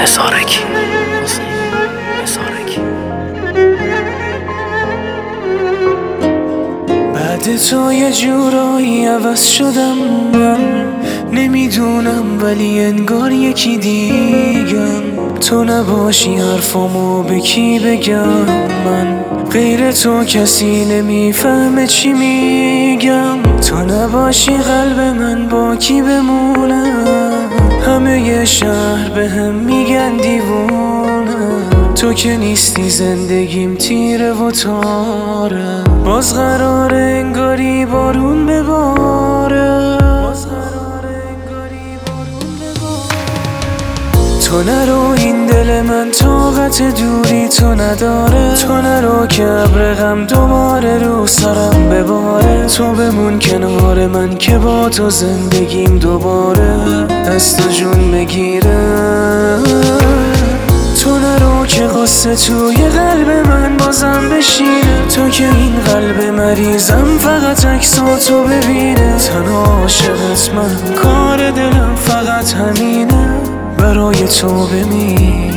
اسارگی. بعد تو یه جورایی عوض شدم من، نمیدونم ولی انگار یکی دیگم. تو نباشی حرفامو به کی بگم، من غیر تو کسی نمیفهمه چی میگم. تو نباشی قلب من با کی بمونم، همه یه شهر به هم میگن دیوونه. تو که نیستی زندگیم تیره و تاره، باز قراره انگاری بارون بباره. تو نرو این دل من طاقت دوری تو نداره، تو نرو که ابر غم دوباره رو سرم بباره. تو بمون کنار من که با تو زندگیم دوباره از تو جون بگیره. تو نرو که قصه توی قلب من بازم بشینه، تو که این قلب مریضم فقط عکساتو ببینه. تنها عاشقت من، کار دلم فقط همینه، برای تو بمیره.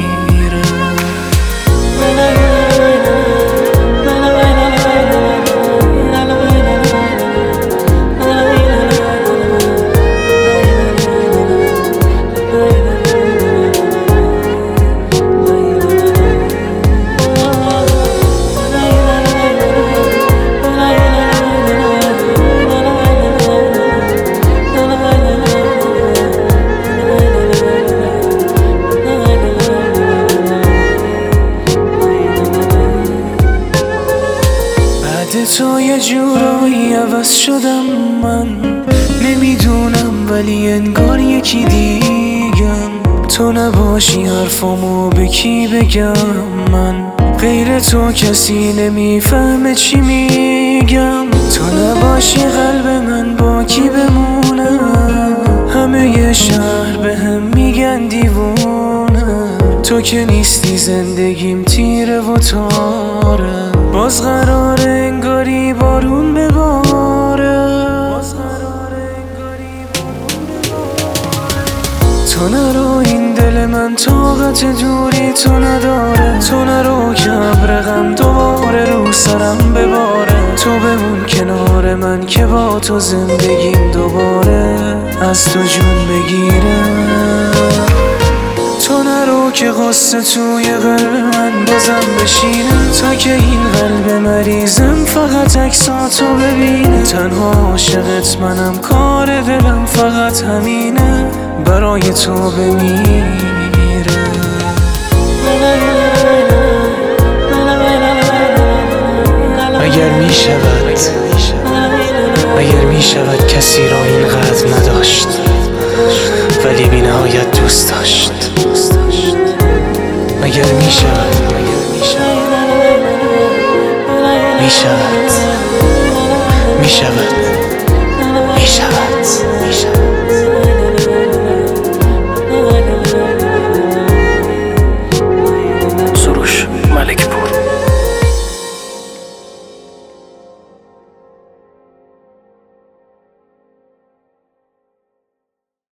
تو یه جورایی عوض شدم من، نمیدونم ولی انگار یکی دیگم. تو نباشی حرفامو به کی بگم، من غیر تو کسی نمیفهمه چی میگم. تو نباشی قلب من با کی بمونم، همه یه شهر به هم میگن دیوونه. تو که نیستی زندگیم تیره و تاره، باز قراره انگاری بارون بباره. تو نرو این دل من طاقت دوری تو نداره، تو نرو که ابر غم دوباره رو سرم بباره. تو بمون کنار من که با تو زندگیم دوباره از تو جون بگیره. تو نرو که قصه توی قلب من بازم بشینه، تا که این قلب مریضم فقط عکساتو ببینه. تنها عاشقت منم، کار دلم فقط همینه، برای تو بمیره. مگر می شود کسی را اینقدر نداشت ولی بی نهایت دوست داشت. مگر می شود